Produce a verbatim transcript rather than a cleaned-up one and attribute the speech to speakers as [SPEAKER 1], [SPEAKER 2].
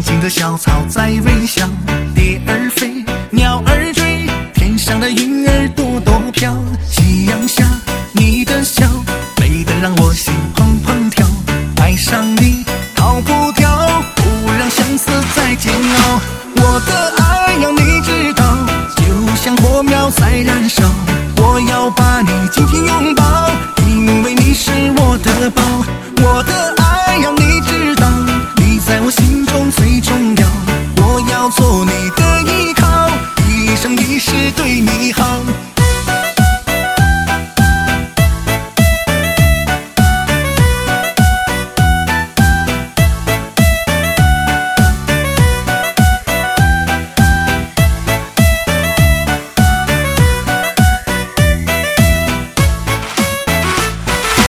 [SPEAKER 1] 静的小草在微笑，蝶儿飞，鸟儿追，天上的云儿朵朵飘。夕阳下你的笑，美得让我心砰砰跳。爱上你逃不掉，不让相思再煎熬。我的爱要你知道，就像火苗在燃烧。我要把你紧紧拥抱，因为你是我的宝。我的爱